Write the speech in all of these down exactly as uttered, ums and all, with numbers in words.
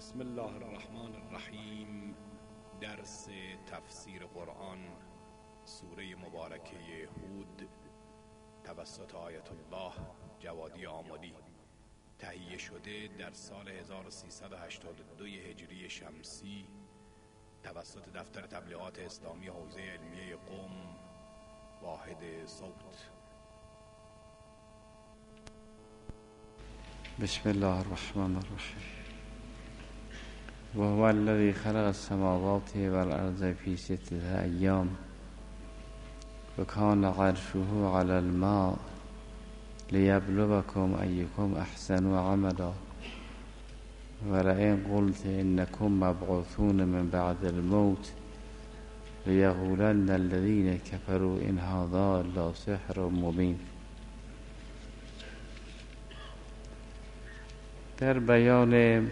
بسم الله الرحمن الرحیم. درس تفسیر قرآن، سوره مبارکه هود، توسط آیت الله جوادی آملی، تهیه شده در سال هزار و سیصد و هشتاد و دو هجری شمسی توسط دفتر تبلیغات اسلامی حوزه علمیه قم، واحد صوت. بسم الله الرحمن الرحیم. وهو الذي خلق السماوات والأرض في ستة أيام وكان عرشه على الماء ليبلوكم أيكم أحسن عملا ولئن قلت إنكم مبعوثون من بعد الموت ليقولن الذين كفروا إن هذا إلا سحر مبين. در بیان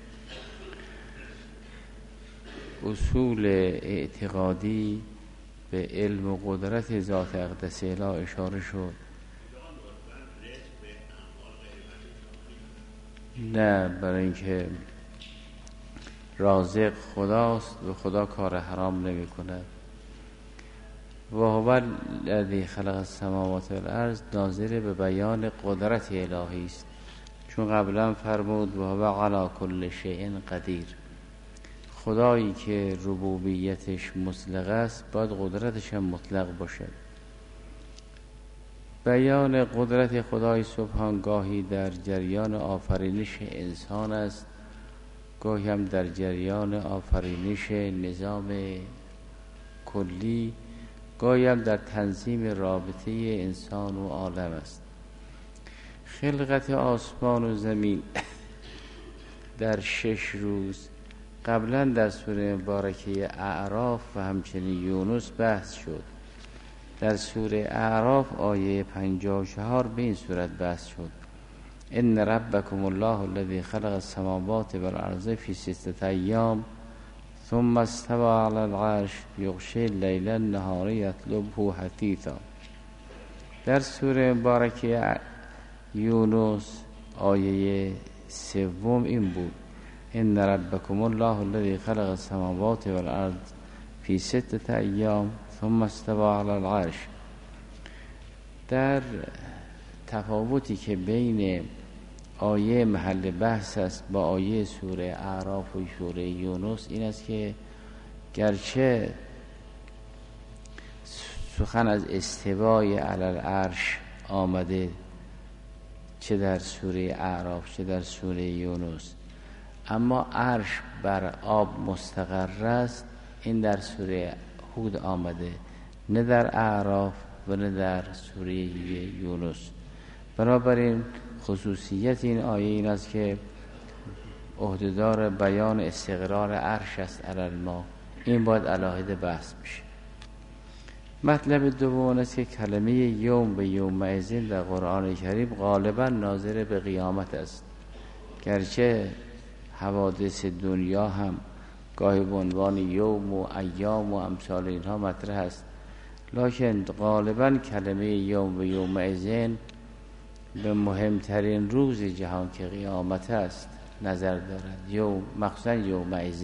اصول اعتقادی به علم و قدرت ذات اقدس اله اشاره شد. نه برای اینکه رازق خداست و خدا کار حرام نمی کند. و هو الذی خلق السماوات والارض ناظر به بیان قدرت الهی است، چون قبلا فرمود و هو علی کل شیء قدیر. خدایی که ربوبیتش مطلق است باید قدرتش هم مطلق باشد. بیان قدرت خدای سبحان گاهی در جریان آفرینش انسان است، گاهی هم در جریان آفرینش نظام کلی، گاهی هم در تنظیم رابطه انسان و عالم است. خلقت آسمان و زمین در شش روز قبلا در سوره مبارکه اعراف و همچنین یونس بحث شد. در سوره اعراف آیه پنجاه و چهار به این صورت بحث شد: ان ربکم الله الذی خلق السماوات والارض فی ستة ایام ثم استوى علی العرش یغشی اللیل النهار یطلبه حثیثا. در سوره مبارکه یونس آیه سوم این بود: ان ربکم الله الذی خلق السماوات والارض فی ستة ایام ثم استوى علی العرش. در تفاوتی که بین آیه محل بحث است با آیه سوره اعراف و سوره یونس این است که گرچه سخن از استوای علی العرش آمده چه در سوره اعراف چه در سوره یونس، اما عرش بر آب مستقر است. این در سوره هود آمده، نه در اعراف و نه در سوره یونس. بنابراین خصوصیت این آیه این است که عهدهدار بیان استقرار عرش است علی الماء. این باید علاهده بحث بشه. مطلب دوم است که کلمه یوم و یومئذ در قرآن کریم غالبا ناظر به قیامت است، گرچه حوادث دنیا هم گاهی به عنوان یوم و ایام و امثال اینها مطرح است، لکن غالبا کلمه یوم و یومئذ به مهمترین روز جهان که قیامت است نظر دارد، یوم مخصوصا یومئذ.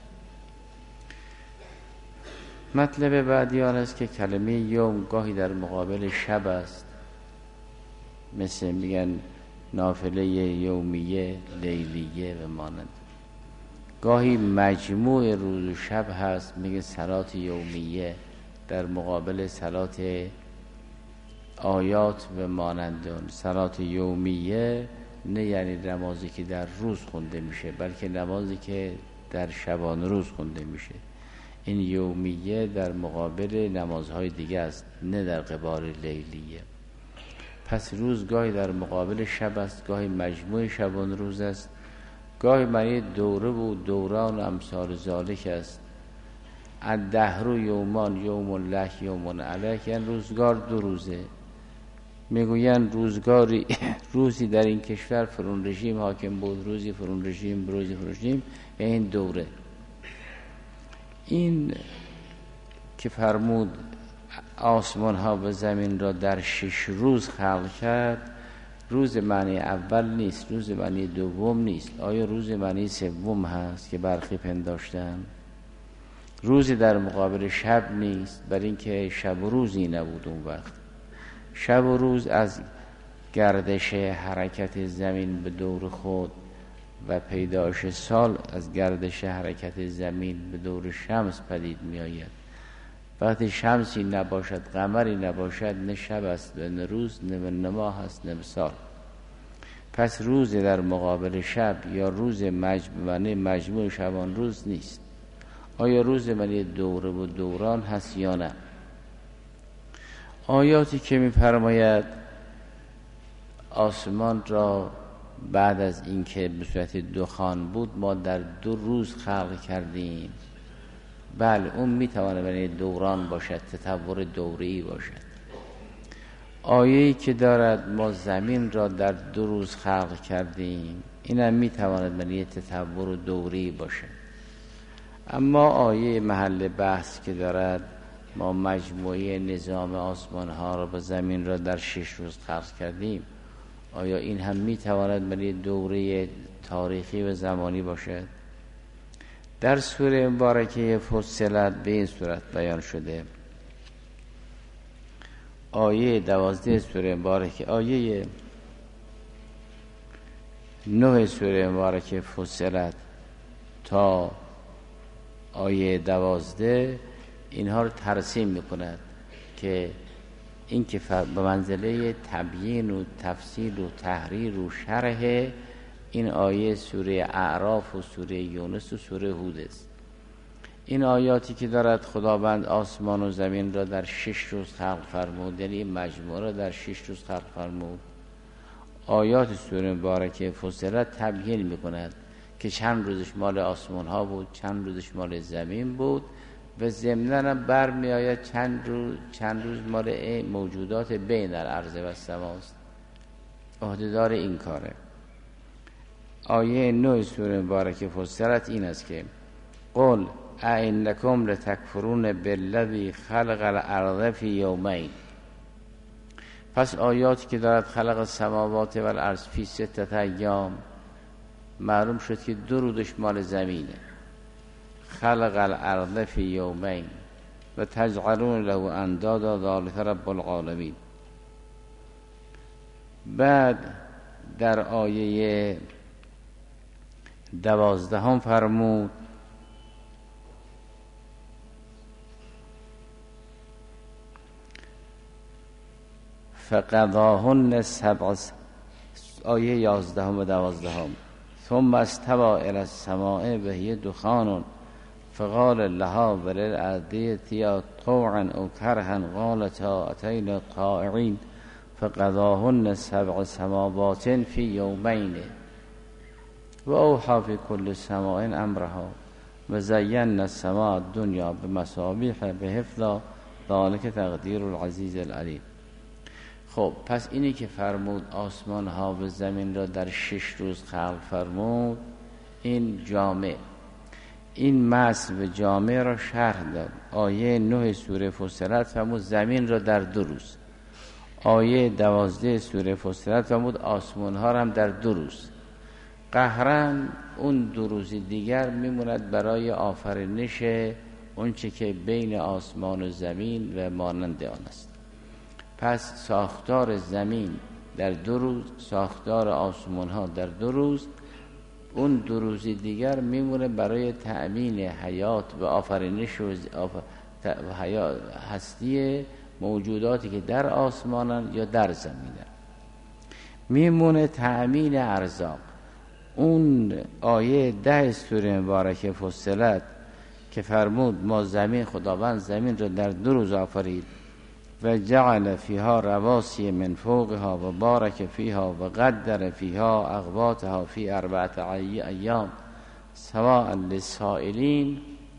مطلب بعدی آن است که کلمه یوم گاهی در مقابل شب است، مثل میگن نافله یومیه، لیلیه و مانند. گاهی مجموع روز و شب هست، میگه صلات یومیه در مقابل صلات آیات و مانندون. صلات یومیه نه یعنی نمازی که در روز خونده میشه، بلکه نمازی که در شبان روز خونده میشه. این یومیه در مقابل نمازهای دیگه است، نه در قبال لیلیه. پس روز گاهی در مقابل شب است، گاهی مجموع شبان روز است، گاهی معنی دوره و دوران امثال ذالک است. الدهر یومان، یوم لک یوم علیک، یعنی روزگار دو روزه. میگوین روزگاری روزی در این کشور فرون رژیم حاکم بود، روزی فرون رژیم، روزی فرون رژیم، این دوره. این که فرمود آسمان ها و زمین را در شش روز خلق کرد، روز معنی اول نیست، روز معنی دوم نیست. آیا روز معنی سوم هست که برخی پنداشتن؟ روز در مقابل شب نیست، برای اینکه شب و روزی نبود اون وقت. شب و روز از گردش حرکت زمین به دور خود و پیدایش سال از گردش حرکت زمین به دور شمس پدید می آید. وقتی شمسی نباشد، قمری نباشد، نه شب است و نه روز، نه ماه است نه سال. پس روز در مقابل شب یا روز مجموعه مجموع شبان روز نیست. آیا روز معنی دوره و دوران هست یا نه؟ آیاتی که می فرماید آسمان را بعد از اینکه به صورت دخان بود ما در دو روز خلق کردیم، بله اون می تواند معنی دوران باشد، تطور دوره‌ای باشد. آیه‌ای که دارد ما زمین را در دو روز خلق کردیم، اینم می تواند معنی تطور دوره‌ای باشد. اما آیه محل بحث که دارد ما مجموعه نظام آسمان ها را و زمین را در شش روز خلق کردیم، آیا این هم می تواند معنی دوره تاریخی و زمانی باشد؟ در سوره مبارکه فصلت به این صورت بیان شده. آیه دوازده سوره مبارکه، آیه نه سوره مبارکه فصلت تا آیه دوازده اینها رو ترسیم میکند که این که به منزله تبیین و تفصیل و تحریر و شرح این آیه سوره اعراف و سوره یونس و سوره هود است. این آیاتی که دارد خداوند آسمان و زمین را در شش روز خلق فرمود، یعنی مجموعه را در شش روز خلق فرمود، آیات سوره مبارکه فصلت تبیین میکند که چند روزش مال آسمان ها بود، چند روزش مال زمین بود و ضمناً هم برمی آید چند روز چند روز مال موجودات بین الارض و السماست. عهده‌دار این کاره. آیه نه سوره مبارکه فصلت این است که قل ائنکم لتکفرون بالذی خلق الارض فی یومین. پس آیاتی که دارد خلق السماوات و الارض فی ستة ایام، معلوم شد که دو روزش مال زمینه. خلق الارض فی یومین و تجعلون له اندادا ذلک رب العالمین. بعد در آیه دوازدهم فرمود فقضاهن سبع، آیه یازدهم و دوازدهم ثم استوى الى السماء وهي دخان فقال لها وللارض ائتيا طوعا او كرها قالتا اتينا طائعين فقضاهن سبع سماوات في يومين واوحى في كل سماء امرها وزينا السماء الدنيا بمصابيح بحفظا ذلك تقدير العزيز العليم. خب پس اینی که فرمود آسمان ها و زمین را در شش روز خلق فرمود، این جامع، این متن و جامع را شرح داد. آیه نه سوره فصلت فرمود زمین را در دو روز. آیه دوازده سوره فصلت فرمود آسمان ها را هم در دو روز. قهراً اون دو روز دیگر میموند برای آفرینش اون چه که بین آسمان و زمین و مانند آن است. پس ساختار زمین در دو روز، ساختار آسمان ها در دو روز، اون دو روز دیگر میمونه برای تأمین حیات و آفرینش و حیات هستی موجوداتی که در آسمانن یا در زمینن. میمونه تأمین ارزاق. اون آیه ده سوره مبارکه فصلت که فرمود ما زمین، خداوند زمین را در دو روز آفرید و جعل فیها رواسی من فوقها و بارک فیها و قدر فیها اقواتها فی اربعة ایام سواء للسائلین.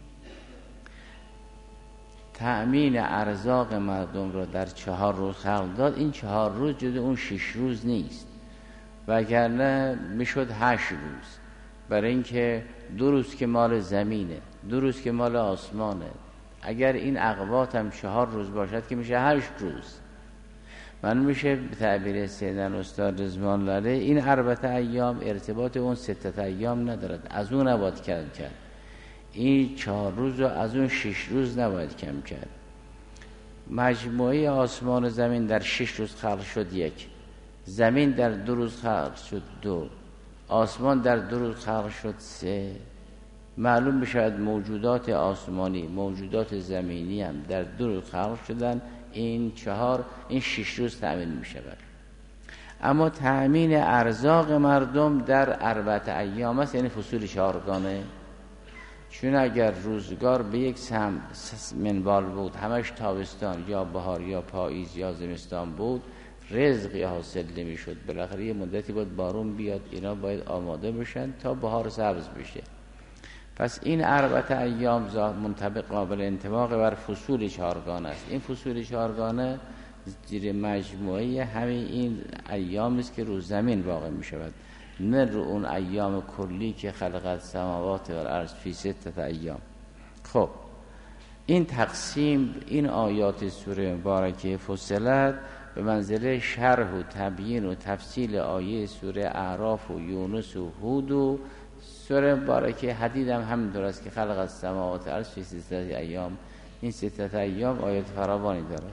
تأمین ارزاق مردم را در چهار روز خلق داد. این چهار روز جز اون شش روز نیست، وگرنه میشد هشت روز، برای اینکه دو روز که مال زمینه، دو روز که مال آسمانه. اگر این اقوات هم چهار روز باشد که میشه هشت روز. من میشه به تعبیر سیدن استاد رضوان لاله این اربعه ایام ارتباط اون ستت ایام ندارد، از اون نباید کم کرد. این چهار روز رو از اون شش روز نباید کم کرد. مجموعه آسمان و زمین در شش روز خلق شد یک، زمین در دو روز خلق شد دو، آسمان در دو روز خلق شد سه. معلوم بشود موجودات آسمانی موجودات زمینی هم در دو روز خلق شدن. این چهار این شش روز تأمین می شود. اما تأمین ارزاق مردم در اربعه ایام است، یعنی فصول چهارگانه. چون اگر روزگار به یک سم منوال بود، همش تابستان یا بهار یا پاییز یا زمستان بود، رزقی حاصل نمی شد. بالاخره یه مدتی باید بارون بیاد، اینا باید آماده بشن تا بهار سبز بشه. پس این اربعه ایام منطبق قابل انطباق بر فصول چهارگانه است. این فصول چهارگانه زیر مجموعه همین این ایام است که رو زمین واقع می شود، نه رو اون ایام کلی که خلقت سماوات و الارض فی ستت ایام. خب این تقسیم این آیات سوره مبارکه فصلت به منزله شرح و تبیین و تفصیل آیه سوره اعراف و یونس و هود و سوره مبارکه حدید هم همینطور است که خلق السماوات و الارض فی ستت ایام. این ستت ایام آیات فراوانی دارد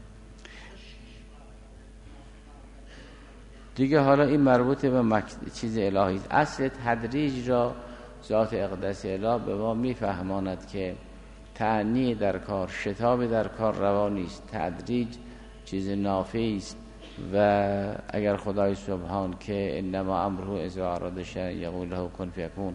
دیگه. حالا این مربوط به مک... چیز الهی است. اصل تدریج را ذات اقدس اله به ما میفهماند که تعنی در کار، شتاب در کار روا نیست. تدریج چیز نافعی است و اگر خدای سبحان که انما امره اذا اراد شیئا یقول له کن فیکون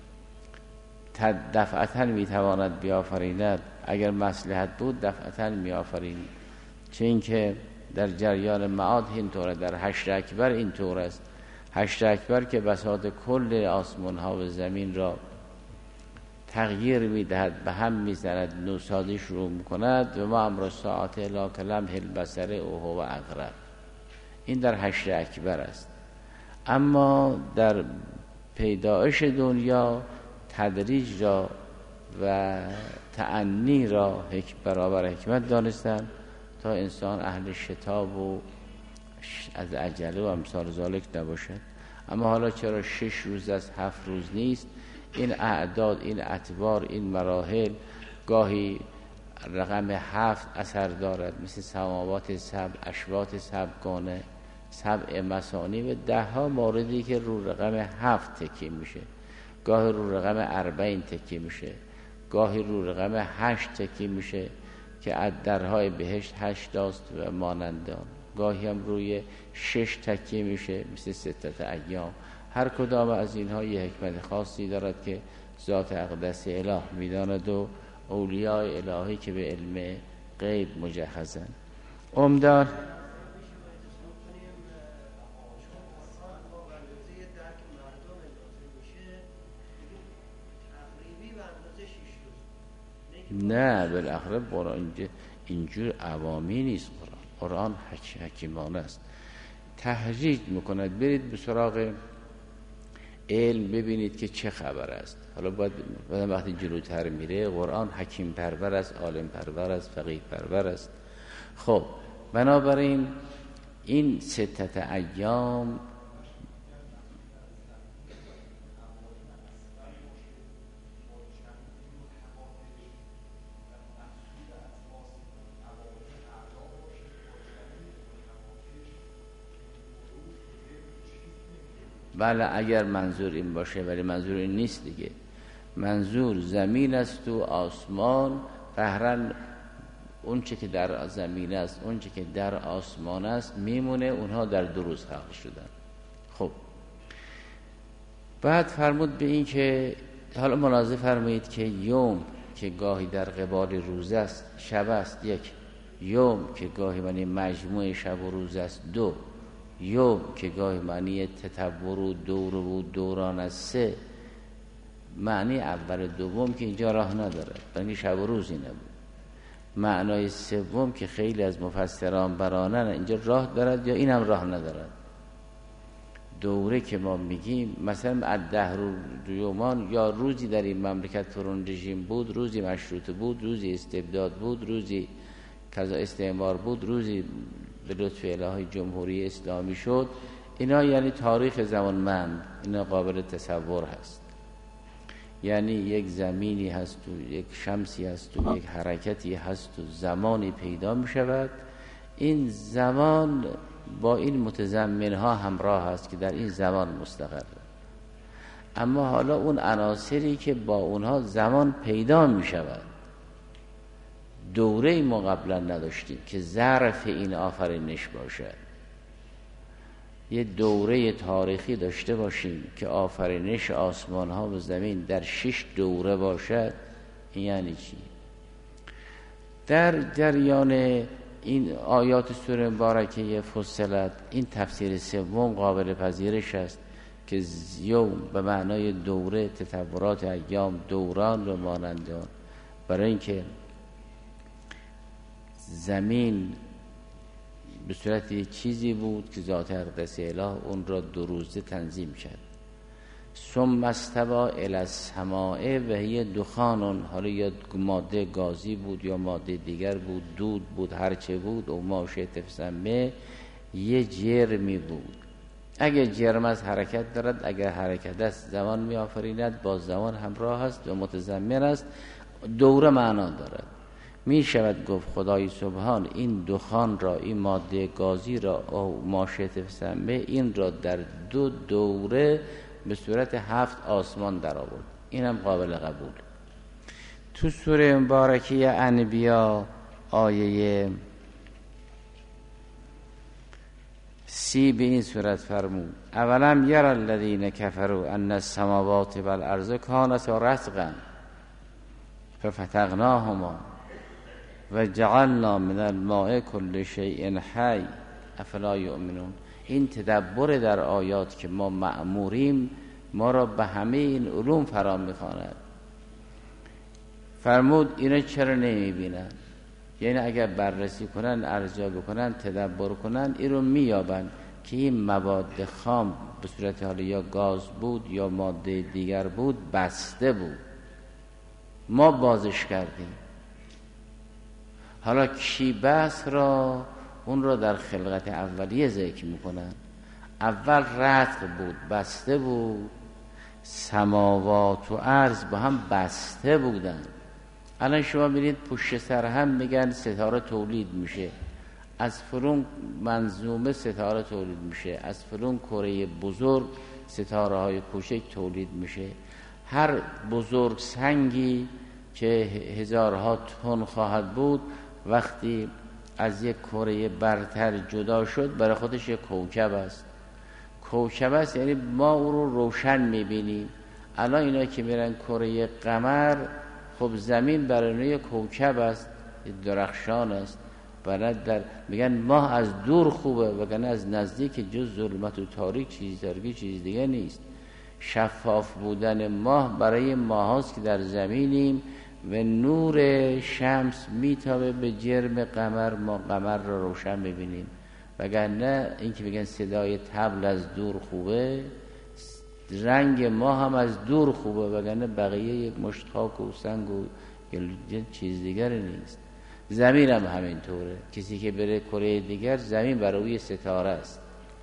دفعتا میتواند بیافریند، اگر مصلحت بود دفعتا میآفرید. چه اینکه در جریان معاد اینطوره، در حشر اکبر اینطور است. حشر اکبر که بساط کل آسمان ها و زمین را تغییر میدهد، به هم میزند، نوسازی شروع میکند. و ما امر الساعه الا کلمح البصر او هو اقرب. این در حشر اکبر است. اما در پیدایش دنیا تدریج را و تأنی را برابر حکمت دانستند تا انسان اهل شتاب و از عجله و امثال ذالک نباشد. اما حالا چرا شش روز از هفت روز نیست؟ این اعداد، این اعتبار، این مراحل گاهی رقم هفت اثر دارد، مثل سماوات سبع، اشواط سبعگانه، سبع مثانی و ده ها موردی که رو رقم هفت تکیه میشه. گاهی رو رقم اربعین تکیه میشه، گاهی رو رقم هشت تکیه میشه که درهای بهشت هشت داست و مانندان. گاهی هم روی شش تکیه میشه مثل ستت ایام. هر کدام از اینها یه حکمت خاصی دارد که ذات اقدس اله میداند و اولیاء الهی که به علم غیب مجهزند. عمدان نه بالاخره قرآن اینجور عوامی نیست. قرآن قرآن حکیمانه است، تهجیج میکند. برید به سراغ علم ببینید که چه خبر است. حالا باید وقتی جلوتر میره قرآن حکیم پرور است، عالم پرور است، فقیه پرور است. خب بنابراین این ستت ایام بله اگر منظور این باشه، ولی منظور این نیست دیگه. منظور زمین است و آسمان. قهرن اون چه که در زمین است، اون چه که در آسمان است میمونه، اونها در دو روز خلق شدن. خب بعد فرمود به این که حالا ملاحظه فرمایید که یوم که گاهی در قبال روز است، شب است یک. یوم که گاهی معنی مجموع شب و روز است دو. یوم که گاهی معنی تطور و دور و دوران است سه. معنی اول دوم که اینجا راه نداره، بلکه شب و روزی نبود. معنای سوم که خیلی از مفسران برانن اینجا راه دارد یا اینم راه ندارد. دوره که ما میگیم مثلا الدهر یومان، یا روزی در این مملکت ترون رژیم بود، روزی مشروط بود، روزی استبداد بود، روزی کذا استعمار بود، روزی به لطف الهی جمهوری اسلامی شد، اینا یعنی تاریخ زمانمند، اینا قابل تصور هست. یعنی یک زمینی هست و یک شمسی هست و یک حرکتی هست و زمانی پیدا می شود. این زمان با این متضمنها همراه هست که در این زمان مستقره. اما حالا اون عناصری که با اونها زمان پیدا می شود، دوره ما قبلا نداشتیم که ظرف این آفرینش باشد. یه دوره تاریخی داشته باشیم که آفرینش آسمان ها و زمین در شش دوره باشد. این یعنی چی؟ در جریان این آیات سوره مبارکه فصلت این تفسیر سوم قابل پذیرش است که یوم به معنای دوره، تطورات ایام، دوران و مانند آن، برای اینکه زمین به صورت یه چیزی بود که ذات اقدس اله اون را دو روزه تنظیم کرد. ثم استوى الی السماء و هی دخان، حالا یا ماده گازی بود یا ماده دیگر بود، دود بود، هرچه بود، او ما شئت فسمه، یه جرمی بود. اگر جرم از حرکت دارد، اگر حرکت است زمان می آفریند، با زمان همراه است و متضمن است، دوره معنا دارد. می شود گفت خدای سبحان این دخان را، این ماده گازی را، او ما شئت فسمه، این را در دو دوره به صورت هفت آسمان در آورد. اینم قابل قبول. تو سوره مبارکه انبیا آیه سی به این صورت فرمود: اولم یر الذین کفروا ان السماوات والارض کانتا رتقا ففتقناهما و جعلنا من الماء کل شیء حی افلا یؤمنون. این تدبر در آیات که ما مأموریم ما را به همه این علوم فرا می‌خواند. فرمود اینا چرا نمی‌بینن؟ یعنی اگر بررسی کنن، ارجاع بکنن، تدبر کنن، این رو میابن که این مواد خام به صورت حالا یا گاز بود یا ماده دیگر بود، بسته بود، ما بازش کردیم. حالا کی بس را اون را در خلقت اولیه ذکر میکنن. اول رتق بود، بسته بود، سماوات و ارض با هم بسته بودن. الان شما ببینید پشت سر هم میگن ستاره تولید میشه، از فلان منظومه ستاره تولید میشه، از فلان کره بزرگ ستاره های کوچک تولید میشه. هر بزرگ سنگی که هزارها تن خواهد بود، وقتی از یک کره برتر جدا شد برای خودش یک کوکب است. کوکب است یعنی ما او رو روشن میبینیم. الان اینا که میرن کره قمر، خب زمین برای اونها یک کوکب است، درخشان است. برای در میگن ماه از دور خوبه، وگرنه از نزدیک جز ظلمت و تاریک چیز درگی چیز دیگه نیست. شفاف بودن ماه برای ماه هاست که در زمینیم و نور شمس میتابه به جرم قمر، ما قمر را روشن ببینیم. وگرنه این که میگن صدای طبل از دور خوبه، رنگ ما هم از دور خوبه، وگرنه بقیه یک مشت خاک و سنگ و چیز دیگری نیست. زمین هم همینطوره. کسی که بره کره دیگر، زمین برای ستاره است.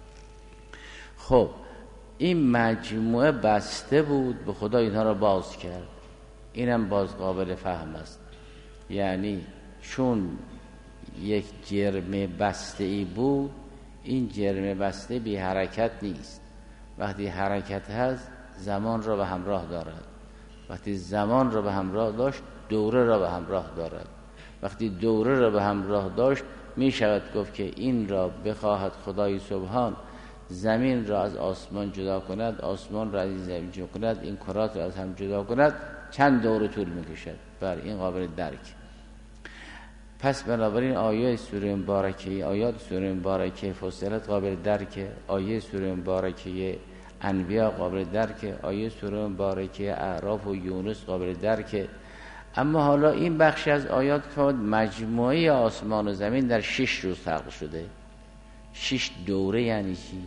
خب این مجموعه بسته بود، به خدا اینها را باز کرد. اینم باز قابل فهم است. یعنی چون یک جرم بسته ای بود، این جرم بسته بی حرکت نیست. وقتی حرکت هست زمان را به همراه دارد. وقتی زمان را به همراه داشت، دوره را به همراه دارد. وقتی دوره را به همراه داشت، می شود گفت که این را بخواهد خدای سبحان زمین را از آسمان جدا کند، آسمان را از زمین جدا کند، این کرات را از هم جدا کند، چند دوره طول می کشد. بر این قابل درک. پس بنابراین آیه سوره مبارکه، آیات سوره مبارکه فصلت قابل درک، آیه سوره مبارکه انبیا قابل درک، آیه سوره مبارکه اعراف و یونس قابل درک. اما حالا این بخش از آیات که مجموعه آسمان و زمین در شش روز خلق شده. شش دوره یعنی چی؟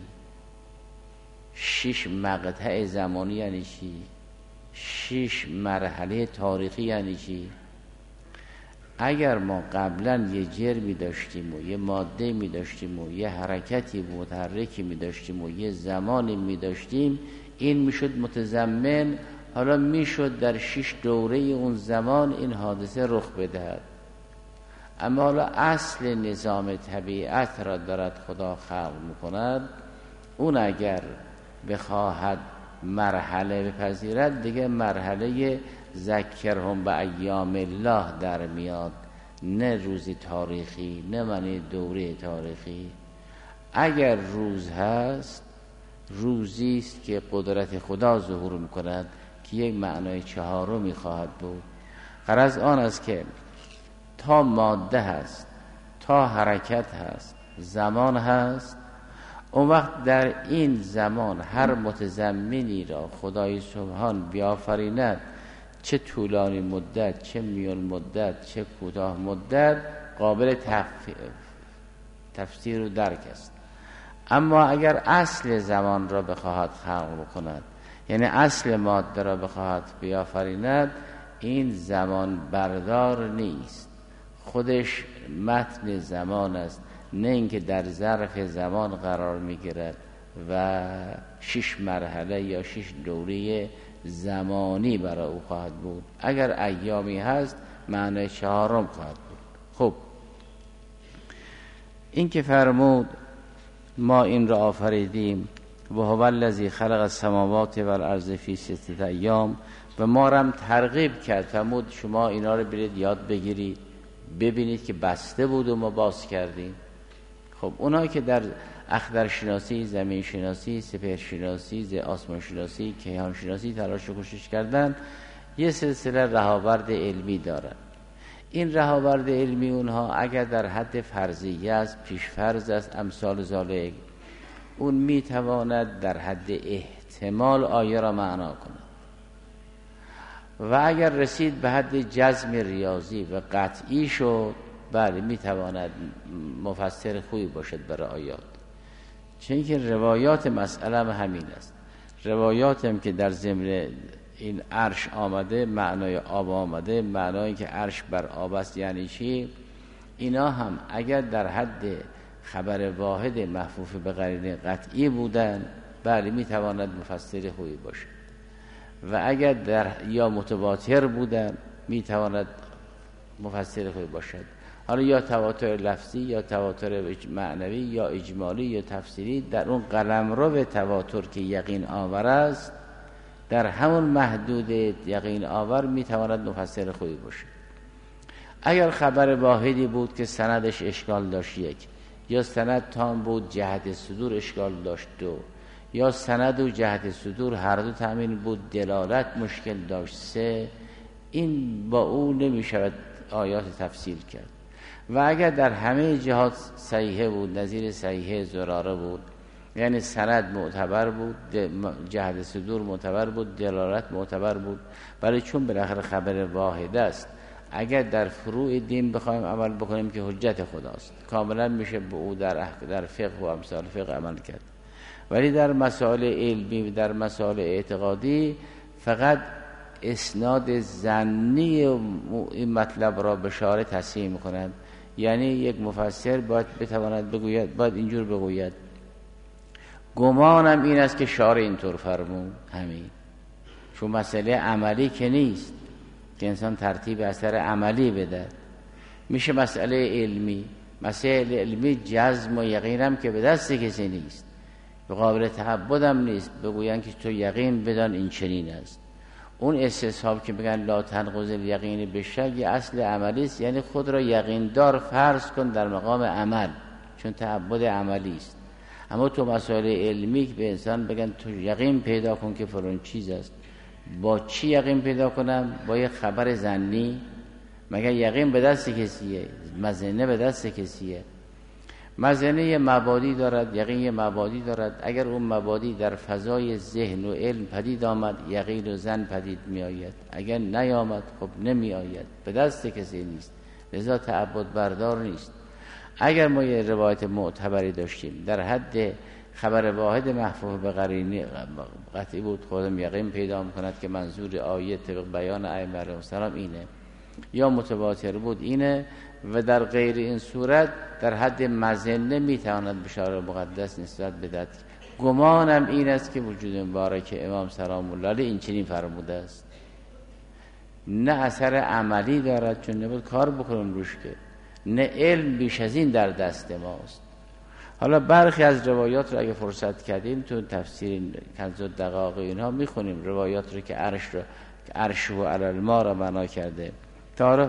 شش مقطع زمانی یعنی چی؟ شش مرحله تاریخی یعنی چی؟ اگر ما قبلا یه جرمی داشتیم و یه ماده می داشتیم و یه حرکتی متحرکی می داشتیم و یه زمانی می داشتیم، این میشد متضمن، حالا میشد در شش دوره اون زمان این حادثه رخ بدهد. اما حالا اصل نظام طبیعت را دارد خدا خلق میکند، اون اگر بخواهد مرحله بپذیرد دیگه مرحله ذکرهم به ایام الله در میاد، نه روزی تاریخی، نه معنی دوره تاریخی. اگر روز هست، روزی است که قدرت خدا ظهور میکند که یک معنای چهارمی خواهد بود. غرض آن است که تا ماده هست، تا حرکت هست، زمان هست، اون وقت در این زمان هر متضمنی را خدای سبحان بیافریند، چه طولانی مدت، چه میان مدت، چه کوتاه مدت، قابل تف... تفسیر و درک است. اما اگر اصل زمان را بخواهد خلق بکند، یعنی اصل ماده را بخواهد بیافریند، این زمان بردار نیست، خودش متن زمان است، نه اینکه در ظرف زمان قرار میگیرد و شش مرحله یا شش دوره زمانی برای او خواهد بود. اگر ایامی هست معنی چهارم خواهد بود. خب این که فرمود ما این را آفریدیم و هو الذی خلق السماوات و الارض فی ستة ایام، و ما را هم ترغیب کرد، فرمود شما اینا رو برید یاد بگیرید، ببینید که بسته بود و ما باز کردیم. خب اونایی که در اختر شناسی، زمین شناسی، سپهر شناسی، آسمان شناسی، کیهان شناسی تلاش و کوشش کردن، یه سلسله رهاورد علمی دارن. این رهاورد علمی اونها اگر در حد فرضیه است، پیش فرض است، امثال ذالک، اون میتواند در حد احتمال آیه را معنا کند و اگر رسید به حد جزم ریاضی و قطعی شد، بله میتواند مفسر خوبی باشد برای آیات. چون که روایات مسئله هم همین است. روایات هم که در ضمن این عرش آمده، معنای آب آمده، معنایی که عرش بر آب است یعنی چی، اینا هم اگر در حد خبر واحد محفوف به قرینه قطعی بودن، بله میتواند مفسر خوبی باشد. و اگر در یا متواتر بودن میتواند مفسر خوبی باشد. حالا یا تواتر لفظی یا تواتر معنوی یا اجمالی یا تفسیری، در اون قلمرو به تواتر که یقین آور است، در همون محدود یقین آور میتواند مفسر خوبی باشه. اگر خبر واحدی بود که سندش اشکال داشت، یک، یا سند تام بود جهت صدور اشکال داشت، دو، یا سند و جهت صدور هر دو تامین بود دلالت مشکل داشت، سه، این با او نمیشود آیات تفسیر کرد. و اگر در همه جهات صحیحه بود، نظیر صحیحه زراره بود، یعنی سند معتبر بود، جهت صدور معتبر بود، دلالت معتبر بود، ولی چون بالاخره خبر واحد است، اگر در فروع دین بخوایم عمل بکنیم که حجت خداست، کاملا میشه به او در در فقه و امثال فقه عمل کرد. ولی در مسائل علمی و در مسائل اعتقادی فقط اسناد ظنی این مطلب را به شارع تصحیح میکنند. یعنی یک مفسر باید بتواند بگوید، باید اینجور بگوید گمانم این است که شارع اینطور فرمود، همین. چون مسئله عملی که نیست که انسان ترتیب اثر عملی بده، میشه مسئله علمی. مسئله علمی جزم و یقینم که به دست کسی نیست، به قابل تعبدم نیست بگوین که تو یقین بدان این چنین است. اون استصحاب که بگن لا تنقض الیقین بالشک اصل عملی است، یعنی خود را یقین دار فرض کن در مقام عمل، چون تعبد عملی است. اما تو مسائل علمی که به انسان بگن تو یقین پیدا کن که فلان چیز است، با چی یقین پیدا کنم؟ با یک خبر ظنی؟ مگر یقین به دست کسیه؟ مظنه به دست کسیه؟ مظنه یه مبادی دارد، یقین یه مبادی دارد. اگر اون مبادی در فضای ذهن و علم پدید آمد، یقین و ظن پدید می آید. اگر نیامد خب نمی آید، به دست کسی نیست، لذا تعبد بردار نیست. اگر ما یه روایت معتبری داشتیم در حد خبر واحد محفوظ به قرینه قطعی بود، خودم یقین پیدا میکند که منظور آیه طبق بیان ائمه علیهم السلام اینه. یا متواتر بود اینه، و در غیر این صورت در حد مظنه میتواند بشاره مقدس نسبت بدهد. گمانم این است که وجود مبارک امام سلام الله علیه این چنین فرموده است، نه اثر عملی دارد چون نباید کار بکنم روش، که نه علم بیش از این در دست ماست. حالا برخی از روایات رو اگه فرصت کردیم تو تفسیر کنز الدقایق اینها میخونیم، روایات رو که عرش رو که عرش و علی الماء را معنا کرده. تا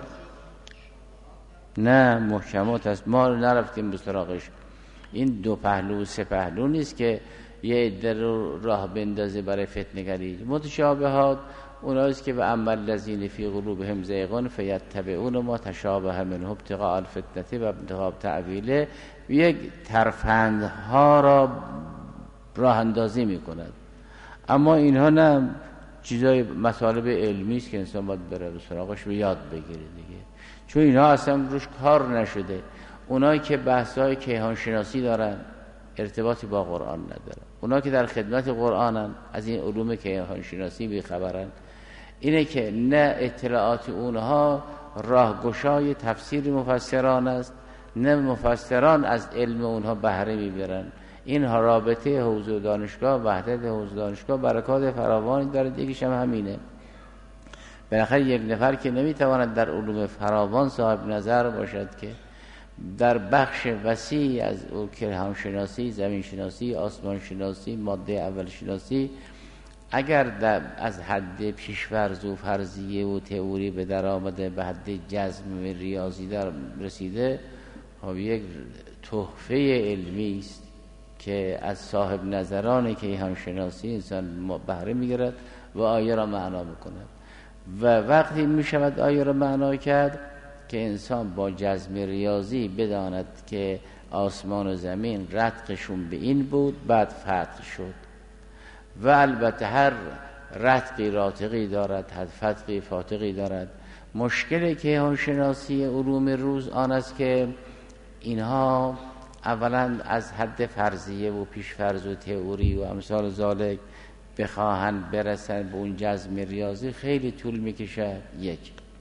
نه محکمات است، ما نرفتیم به سراغش. این دو پهلو و سه پهلو نیست که یه عده رو راه بندازه برای فتنه‌گری. متشابهات اوناییست که و اما الذین فی قلوبهم زیغ فیتبعون ما تشابه منه ابتغاء الفتنه و ابتغاء تأویله، یک ترفندها را راه اندازی میکند. اما اینها نه، چیزای مطالب علمی است که انسان باید بره به سراغش و یاد بگیره دیگه، چون اینها اصلا روش کار نشده. اونایی که بحث‌های کیهان شناسی دارن ارتباطی با قرآن نداره، اونایی که در خدمت قرآنن از این علوم کیهان شناسی بی‌خبرن. اینه که نه اطلاعات اونها راهگشای تفسیر مفسران است، نه مفسران از علم اونها بهره میبرن. این رابطه حوزه و دانشگاه، وحدت حوزه و دانشگاه برکات فراوانی داره. یکیش هم همینه، بالاخره یک نفر که نمیتواند در علوم فراوان صاحب نظر باشد که در بخش وسیع از کیهان شناسی، زمین شناسی، آسمان شناسی، ماده اول شناسی، اگر از حد پیش‌فرض و فرضیه و تئوری به در آمده به حد جزم ریاضی در رسیده، خب یک تحفه علمی است که از صاحب نظران کیهان شناسی انسان بهره میگیرد و آیه را معنا میکند. و وقتی میشود آیه را معنا کرد که انسان با جزم ریاضی بداند که آسمان و زمین رتقشون به این بود، بعد فتق شد. و البته هر رتقی راتقی دارد، هر فتقی فاتقی دارد. مشکل کیهان شناسی علوم روز آن است که اینها اولا از حد فرضیه و پیش‌فرض و تئوری و امثال ذالک بخواهند برسن به اون جزم ریاضی خیلی طول میکشه. یک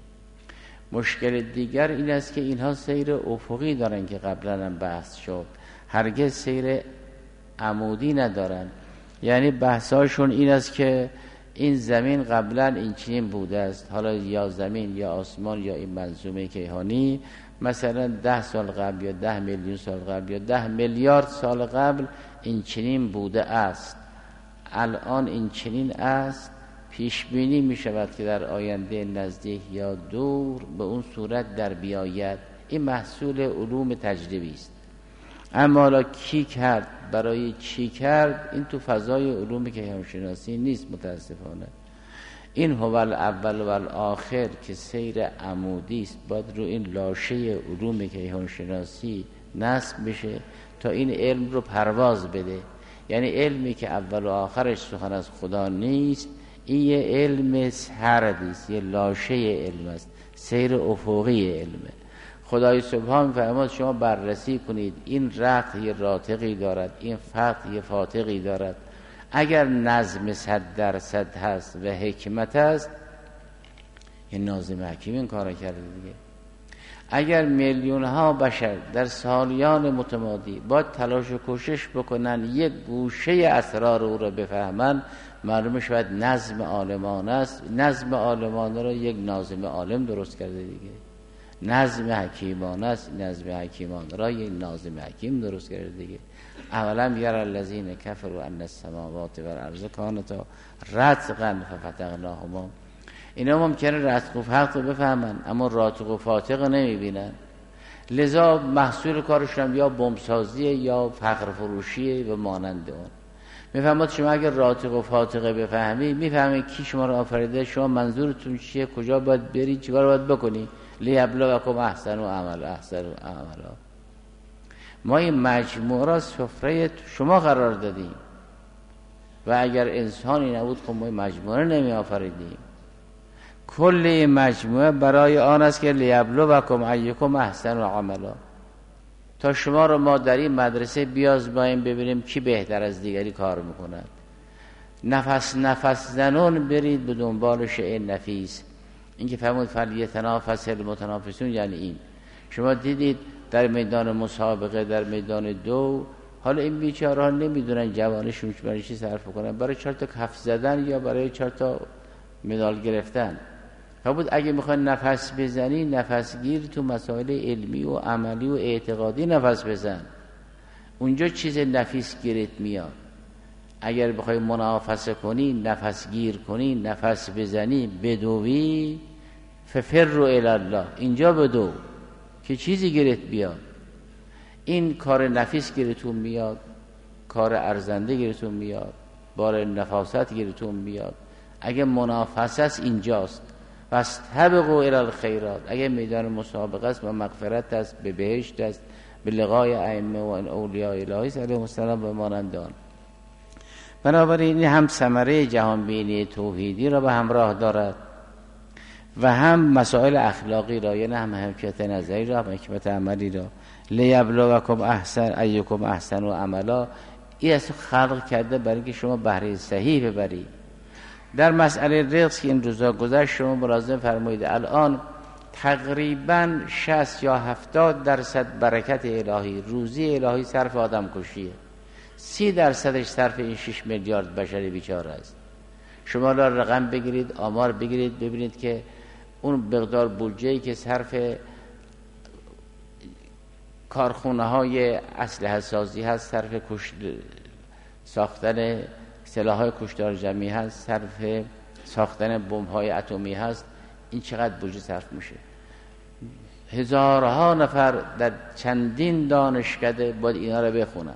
مشکل دیگر این است که اینها سیر افقی دارن که قبلا هم بحث شد، هرگز سیر عمودی ندارن. یعنی بحثاشون این است که این زمین قبلا این چنین بوده است، حالا یا زمین یا آسمان یا این منظومه کیهانی مثلا ده سال قبل یا ده میلیون سال قبل یا ده میلیارد سال قبل این چنین بوده است، الان این چنین است. پیش بینی می شود که در آینده نزدیک یا دور به اون صورت در بیاید. این محصول علوم تجربی است. اما حالا کی کرد، برای چی کرد، این تو فضای علوم کیهان شناسی نیست متاسفانه. این هو الاول و الاخر که سیر عمودی است، باید رو این لاشه علوم کیهان شناسی نصب بشه تا این علم رو پرواز بده. یعنی علمی که اول و آخرش سخن از خدا نیست، این یه علم سردی است، یه لاشه علم است، سیر افقی علمه. خدای سبحان فرمود شما بررسی کنید این رتق یه راتقی دارد، این فتق یه فاتقی دارد. اگر نظم صد درصد هست و حکمت هست، این ناظم حکیم این کار کرده دیگه. اگر میلیون ها بشر در سالیان متمادی با تلاش و کوشش بکنن یک گوشه اسرار او را بفهمن، معلوم شود نظم عالمان است. نظم عالمان را یک ناظم عالم درست کرده دیگه. نظم حکیمان است، نظم حکیمان را یک ناظم حکیم درست کرده دیگه. اولا یر الذین کفروا ان السماوات والارض کانتا رتقا ففتقناهما. اینا ممکنه رتق و فتق بفهمن اما راتق و فاتق نمیبینن، لذا محصول کارشون یا بمبسازیه یا فقر فروشیه و مانند اون. میفهمید شما اگر راتق و فاتقه بفهمی، میفهمی کی شما رو آفریده، شما منظورتون چیه، کجا باید بری، چیکار باید بکنی. لیبلوکم احسن و عمل احسن و عملا. ما این مجموعه را سفره شما قرار دادیم و اگر انسانی نبود خب ما این مجموعه نمی آفریدیم. کل این مجموعه برای آن است که لیبلوکم ایکم احسن و عملا، تا شما رو ما در این مدرسه بیازماییم ببینیم کی بهتر از دیگری کار میکند. نفس نفس زنون برید به دنبال شیء نفیس. این که فرمود فلیتنافس المتنافسون یعنی این. شما دیدید در میدان مسابقه، در میدان دو، حالا این بیچاره ها نمیدونن جوانشون برای چی صرف کنن، برای چهار تا کف زدن یا برای چهار تا مدال گرفتن. فرمود اگه میخوان نفس بزنی، نفس گیر تو مسائل علمی و عملی و اعتقادی نفس بزن، اونجا چیز نفیس گیرت میاد. اگر بخوای منافسه کنی، نفس گیر کنی، نفس بزنی، بدوی، ففروا الی الله، اینجا بدو که چیزی گیرت بیاد. این کار نفیس گیرتون میاد، کار ارزنده گیرتون میاد، بار نفاست گیرتون میاد. اگه منافسه است اینجاست. پس تبقوا الی الخیرات، اگه میدان مسابقه است و مغفرت است، به بهشت است، به لقای ائمه و اولیاء الهی علیهم السلام و مانندان. بنابراین این هم ثمره جهانبینی توحیدی را به همراه دارد و هم مسائل اخلاقی را، یعنی هم حکمت نظری را، هم حکمت عملی را. لیبلوکم احسن ایکم احسن و عملا، این از خلق کرده برای اینکه شما بهره صحیح ببرید. در مسئله رزق که این روزا گذشت شما ملاحظه فرمایید الان تقریبا شصت یا هفتاد درصد برکت الهی، روزی الهی صرف آدم کشیه، سی درصدش صرف این شش میلیارد بشر بیچاره است. شما را رقم بگیرید، آمار بگیرید، ببینید که اون مقدار بودجه‌ای که صرف کارخونه های اسلحه سازی هست، صرف کش... ساختن سلاح‌های کشتار جمعی هست، صرف ساختن بمب‌های اتمی هست، این چقدر بودجه صرف میشه؟ هزارها نفر در چندین دانشکده باید اینا رو بخونن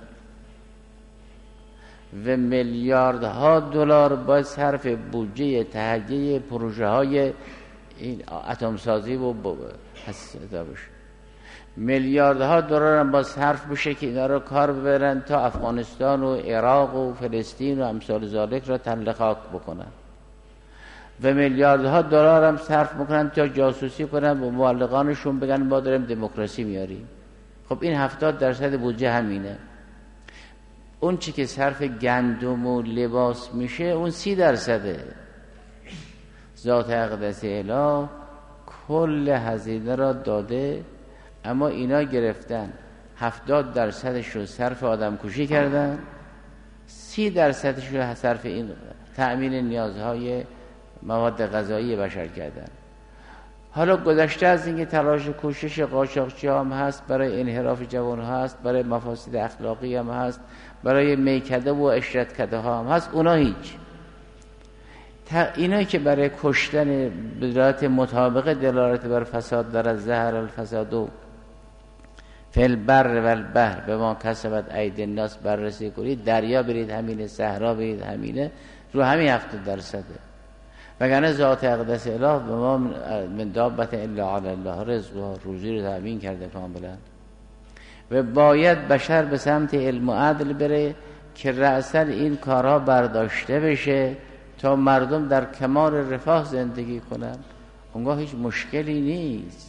و میلیاردها دلار باید صرف بودجه تهیه پروژه های این اتم سازی و حساسیت بشه. میلیاردها دلار هم باید صرف بشه که اینا رو کار ببرن تا افغانستان و عراق و فلسطین و امثال ذالک را تل خاک بکنن و میلیاردها دلار هم صرف میکنن تا جاسوسی کنن و معلقانشون بگن ما داریم دموکراسی میاریم. خب این هفتاد درصد بودجه همینه. اون چی که صرف گندم و لباس میشه اون سی درصده. ذات اقدس اله کل هزینه را داده، اما اینا گرفتن هفتاد درصدش رو صرف آدم کشی کردن، سی درصدش رو صرف این تأمین نیازهای مواد غذایی بشر کردن. حالا گذشته از اینکه تلاش و کوشش قاچاقچی هم هست، برای انحراف جوان ها هست، برای مفاسد اخلاقی هم هست، برای میکده و اشرتکده ها هم هست، اونا هیچ. اینایی که برای کشتن بدلالت مطابق دلالت بر فساد دارد، زهر الفسادو فی البر و البحر به ما کسبت ایدی الناس، بررسی کنید، دریا برید همینه، صحرا برید همینه، رو همین هفتاد درصده. وگرنه ذات اقدس اله به ما من دابت الا علی الله رزقها، روزی رو تامین کرده کاملا و باید بشر به سمت علم و عدل بره که رأساً این کارها برداشته بشه تا مردم در کمال رفاه زندگی کنن. اونگاه هیچ مشکلی نیست،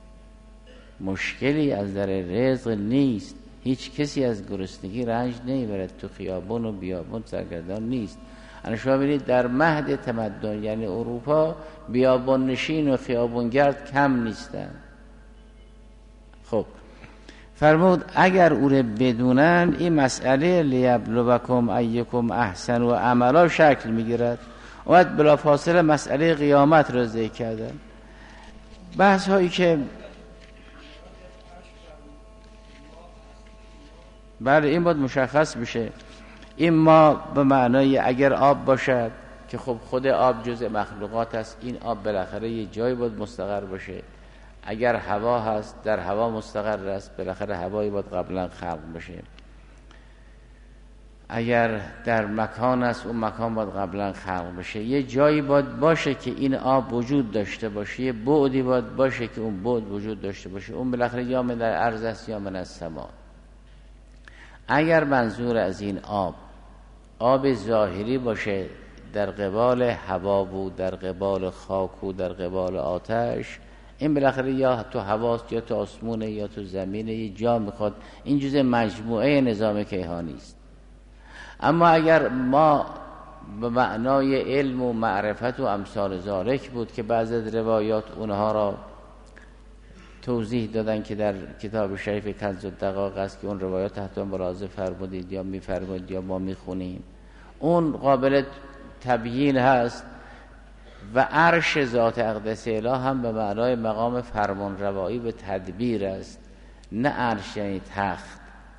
مشکلی از در رزق نیست، هیچ کسی از گرسنگی رنج نمیبرد، تو خیابون و بیابون سرگردان نیست. انا شما ببینید در مهد تمدن یعنی اروپا بیابون نشین و خیابونگرد کم نیستن. خب فرمود اگر او رو بدونن این مسئله لیبلوکم ایکم احسن و عملا شکل میگیرد. اومد بلا فاصله مسئله قیامت را ذکر کردن. بحث هایی که بله این باید مشخص بشه. این ما به معنای اگر آب باشد که خب خود آب جزء مخلوقات است، این آب بالاخره یه جایی باید مستقر باشه. اگر هوا هست در هوا مستقر است، بالاخره هوایی باید قبلا خلق بشه. اگر در مکان است اون مکان باید قبلا خلق بشه. یه جایی باید باشه که این آب وجود داشته باشه، یه بعدی باید باشه که اون بعد وجود داشته باشه. اون بالاخره یا من در ارض است یا من از سما. اگر منظور از این آب آب ظاهری باشه در قبال هوا بود، در قبال خاک و در قبال آتش، این بالاخره یا تو هواست یا تو آسمونه یا تو زمینه، یه جا میخواد. این جزء مجموعه نظام کیهانی است. اما اگر ما به معنای علم و معرفت و امثال ذالک بود که بعضی از روایات اونها را توضیح دادن که در کتاب شریف کنز الدقایق است که اون روایات حتما ملاحظه فرمودید یا میفرمایید یا ما میخونیم. اون قابل تبیین هست و عرش ذات اقدس اله هم به معنای مقام فرمان روایی به تدبیر است، نه عرش یعنی تخت.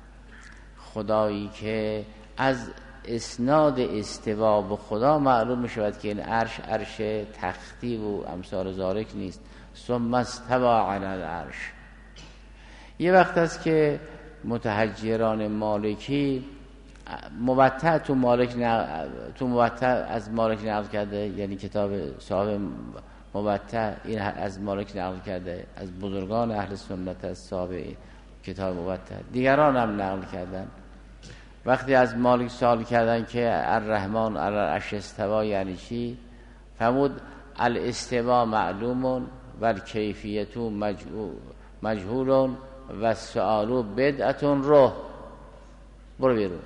خدایی که از اسناد استوا به خدا معلوم می شود که این عرش عرش تختی و امثال ذالک نیست. ثم استوى علی العرش. یه وقت است که متحجران مالکی موطأ تو مالک نقل تو موطأ از مالک نقل کرده، یعنی کتاب صاحب موطأ این از مالک نقل کرده، از بزرگان اهل سنت از صاحب کتاب موطأ. دیگران هم نقل کردن. وقتی از مالک سوال کردن که الرحمن علی العرش استوى یعنی چی، فرمود الاستوا معلوم و الکیفیت مجهول و السؤال بدعة روح. برو بیرون.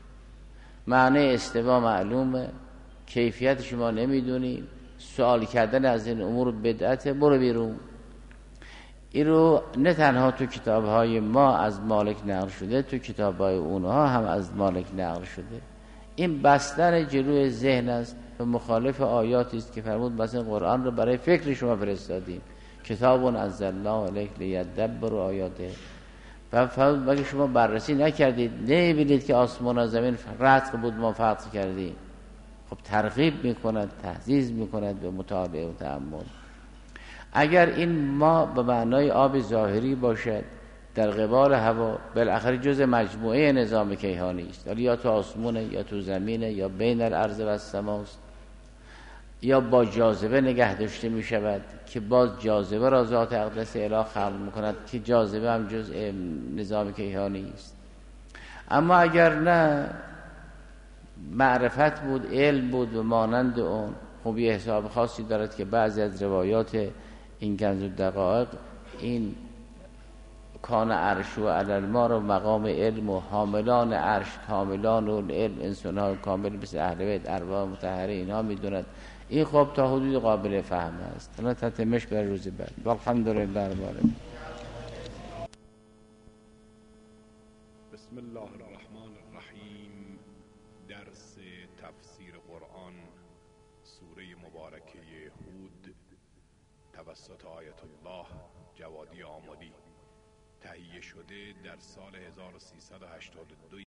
معنی استوا معلومه، کیفیت شما نمیدونی، سوال کردن از این امور بدعته، برو بیرون. این رو نه تنها تو کتاب‌های ما از مالک نقل شده، تو کتاب‌های اونها هم از مالک نقل شده. این بستن جلوی ذهن است و مخالف آیاتی است که فرمود مثلا قرآن رو برای فکر شما فرستادیم، کتاب انزلناه الیک لیدبروا آیاته. و فرمود مگه شما بررسی نکردید، نمی‌بینید که آسمان و زمین رتق بود ما فتح کردیم؟ خب ترغیب میکند، تحضیض میکند به مطالعه و تأمل. اگر این ما به معنای آب ظاهری باشد در قبال هوا، بالاخره جز مجموعه نظام کیهانی است، ولی یا تو آسمونه یا تو زمینه یا بین الارض و السماست، یا با جاذبه نگه داشته می شود که باز جاذبه را ذات اقدس اله خلق می کند که جاذبه هم جز نظام کیهانی است. اما اگر نه معرفت بود، علم بود و مانند اون، خب یه حساب خاصی دارد که بعضی از روایات این کنز الدقایق این کان عرش و علی الماء رو مقام علم و حاملان عرش حاملان و علم انسان ها کامل مثل اهل بیت ارواح مطهره اینها میدونند. این خب تا حدود قابل فهم است. حالا تتمش بر روز بعد. الحمدلله رب العالمین. بسم الله الرحمن الرحیم. درس تفسیر قرآن سوره مبارکه هود توسط آیت الله جوادی آمدی، تهیه شده در سال هزار و سیصد و هشتاد و دو